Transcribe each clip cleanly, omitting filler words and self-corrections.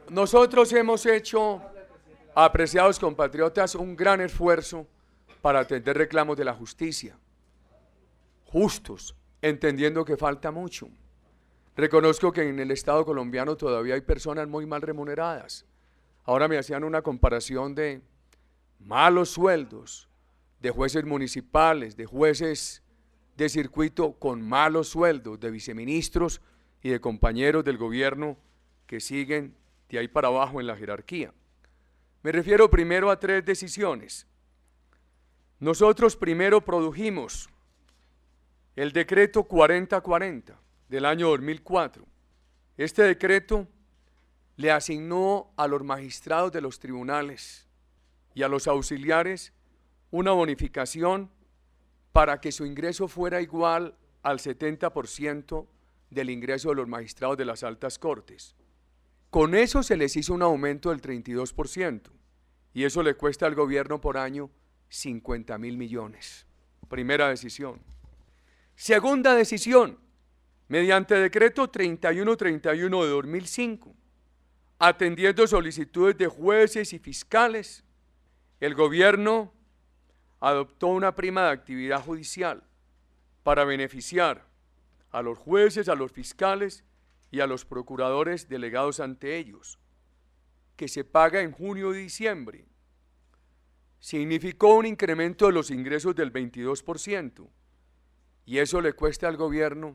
Nosotros hemos hecho, apreciados compatriotas, un gran esfuerzo para atender reclamos de la justicia, justos, entendiendo que falta mucho. Reconozco que en el Estado colombiano todavía hay personas muy mal remuneradas. Ahora me hacían una comparación de malos sueldos de jueces municipales, de jueces de circuito con malos sueldos, de viceministros y de compañeros del gobierno que siguen de ahí para abajo en la jerarquía. Me refiero primero a 3 decisiones. Nosotros primero produjimos el decreto 4040 del año 2004. Este decreto le asignó a los magistrados de los tribunales y a los auxiliares una bonificación para que su ingreso fuera igual al 70% del ingreso de los magistrados de las altas cortes. Con eso se les hizo un aumento del 32% y eso le cuesta al gobierno por año 50.000 millones. Primera decisión. Segunda decisión, mediante decreto 3131 de 2005, atendiendo solicitudes de jueces y fiscales, el gobierno adoptó una prima de actividad judicial para beneficiar a los jueces, a los fiscales y a los procuradores delegados ante ellos, que se paga en junio y diciembre. Significó un incremento de los ingresos del 22% y eso le cuesta al gobierno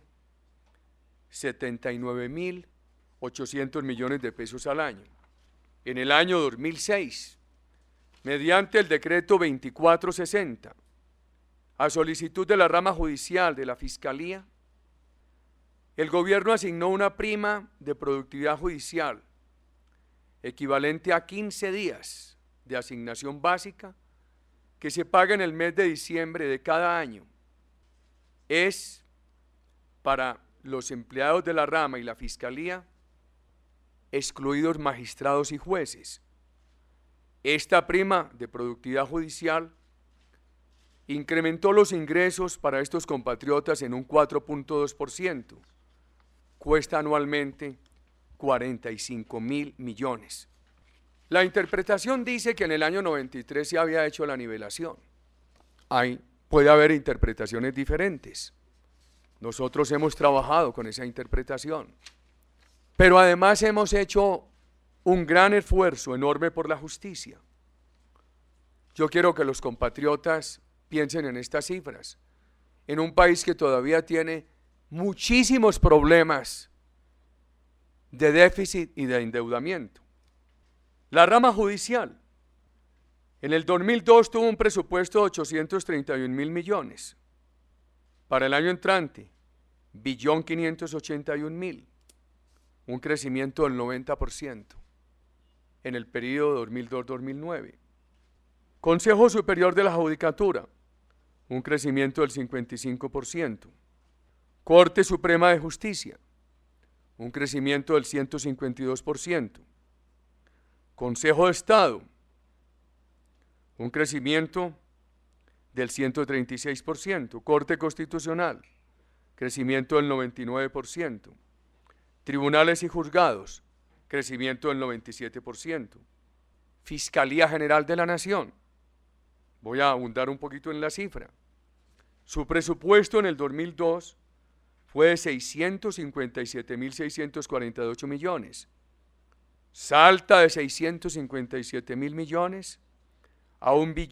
79.800 millones de pesos al año. En el año 2006, mediante el decreto 2460, a solicitud de la rama judicial de la Fiscalía, el gobierno asignó una prima de productividad judicial equivalente a 15 días de asignación básica que se paga en el mes de diciembre de cada año. Es para los empleados de la rama y la Fiscalía, excluidos magistrados y jueces. Esta prima de productividad judicial incrementó los ingresos para estos compatriotas en un 4.2%. Cuesta anualmente 45.000 millones. La interpretación dice que en el año 93 se había hecho la nivelación. Puede haber interpretaciones diferentes. Nosotros hemos trabajado con esa interpretación. Pero además hemos hecho un gran esfuerzo enorme por la justicia. Yo quiero que los compatriotas piensen en estas cifras. En un país que todavía tiene muchísimos problemas de déficit y de endeudamiento. La rama judicial, en el 2002 tuvo un presupuesto de 831.000 millones. Para el año entrante, 1.581.000, un crecimiento del 90% en el periodo 2002-2009. Consejo Superior de la Judicatura, un crecimiento del 55%. Corte Suprema de Justicia, un crecimiento del 152%. Consejo de Estado, un crecimiento del 136%. Corte Constitucional, crecimiento del 99%. Tribunales y juzgados, crecimiento del 97%. Fiscalía General de la Nación, voy a abundar un poquito en la cifra. Su presupuesto en el 2002 fue de 657.648 millones. Salta de 657.000 millones a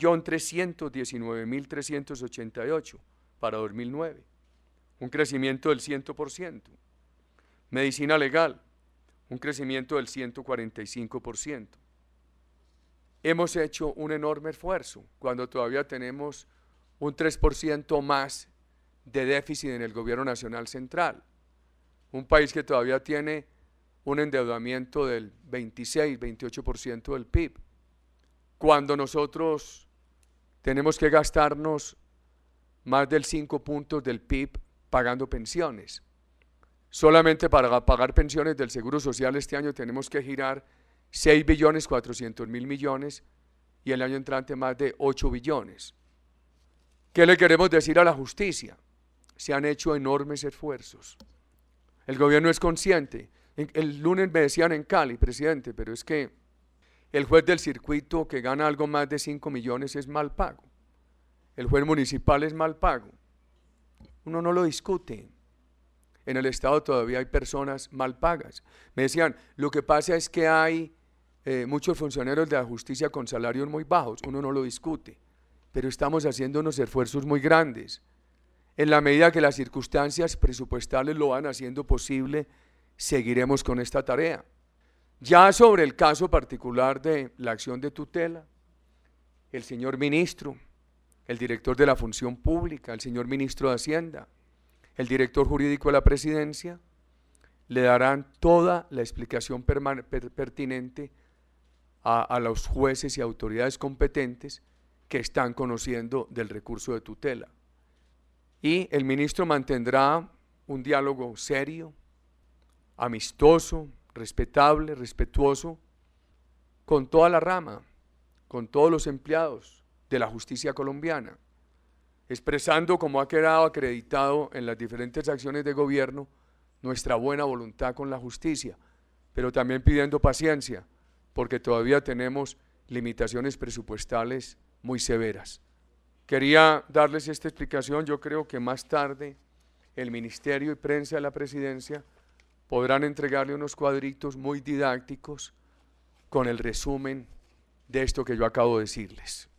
1.319.388 para 2009, un crecimiento del 100%. Medicina legal, un crecimiento del 145%. Hemos hecho un enorme esfuerzo cuando todavía tenemos un 3% más de déficit en el gobierno nacional central. Un país que todavía tiene un endeudamiento del 26-28% del PIB. Cuando nosotros tenemos que gastarnos más del 5 puntos del PIB pagando pensiones. Solamente para pagar pensiones del Seguro Social este año tenemos que girar 6.400.000 millones y el año entrante más de 8 billones. ¿Qué le queremos decir a la justicia? Se han hecho enormes esfuerzos. El gobierno es consciente El lunes me decían en Cali, presidente, pero es que el juez del circuito que gana algo más de 5 millones es mal pago. El juez municipal es mal pago. Uno no lo discute. En el Estado todavía hay personas mal pagas. Me decían, lo que pasa es que hay muchos funcionarios de la justicia con salarios muy bajos. Uno no lo discute, pero estamos haciendo unos esfuerzos muy grandes. En la medida que las circunstancias presupuestales lo van haciendo posible, seguiremos con esta tarea. Ya sobre el caso particular de la acción de tutela, el señor ministro, el director de la Función Pública, el señor ministro de Hacienda, el director jurídico de la Presidencia, le darán toda la explicación pertinente a los jueces y autoridades competentes que están conociendo del recurso de tutela. Y el ministro mantendrá un diálogo serio, amistoso, respetable, respetuoso, con toda la rama, con todos los empleados de la justicia colombiana, expresando, como ha quedado acreditado en las diferentes acciones de gobierno, nuestra buena voluntad con la justicia, pero también pidiendo paciencia, porque todavía tenemos limitaciones presupuestales muy severas. Quería darles esta explicación. Yo creo que más tarde el Ministerio y Prensa de la Presidencia podrán entregarle unos cuadritos muy didácticos con el resumen de esto que yo acabo de decirles.